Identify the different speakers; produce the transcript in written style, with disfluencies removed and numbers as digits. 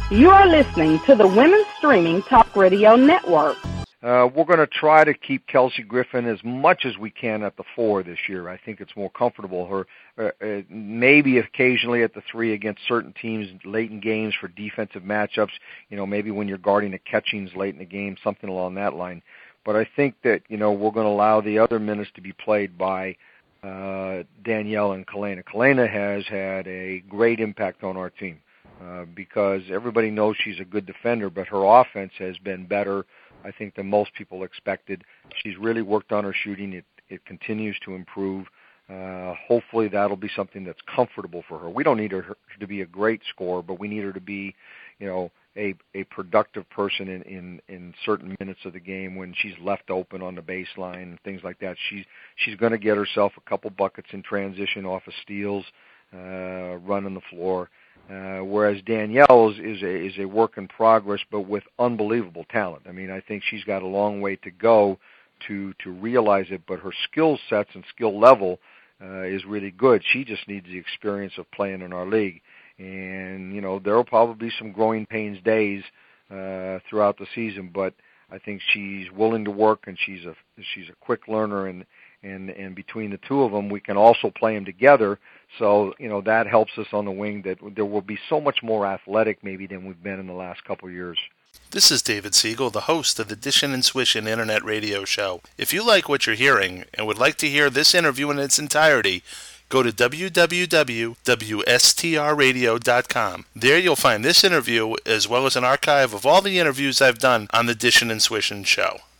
Speaker 1: You are listening to the Women's Streaming Talk Radio Network.
Speaker 2: We're going to try to keep Kelsey Griffin as much as we can at the 4 this year. I think it's more comfortable. Maybe occasionally at the 3 against certain teams late in games for defensive matchups. Maybe when you're guarding the catchings late in the game, something along that line. But I think that we're going to allow the other minutes to be played by Danielle and Kalena. Kalena has had a great impact on our team because everybody knows she's a good defender, but her offense has been better, I think, than most people expected. She's really worked on her shooting. It continues to improve. Hopefully that'll be something that's comfortable for her. We don't need her to be a great scorer, but we need her to be, a productive person in certain minutes of the game when she's left open on the baseline and things like that. She's going to get herself a couple buckets in transition off of steals, running the floor. Whereas Danielle is a work in progress, but with unbelievable talent. I mean, I think she's got a long way to go to realize it, but her skill sets and skill level is really good. She just needs the experience of playing in our league. And, there will probably be some growing pains days throughout the season, but I think she's willing to work, and she's a quick learner, and between the two of them, we can also play them together. So, that helps us on the wing, that there will be so much more athletic maybe than we've been in the last couple of years.
Speaker 3: This is David Siegel, the host of the Dishin' and Swishin' Internet Radio Show. If you like what you're hearing and would like to hear this interview in its entirety, go to www.wstrradio.com. There you'll find this interview as well as an archive of all the interviews I've done on the Dishin' and Swishin' Show.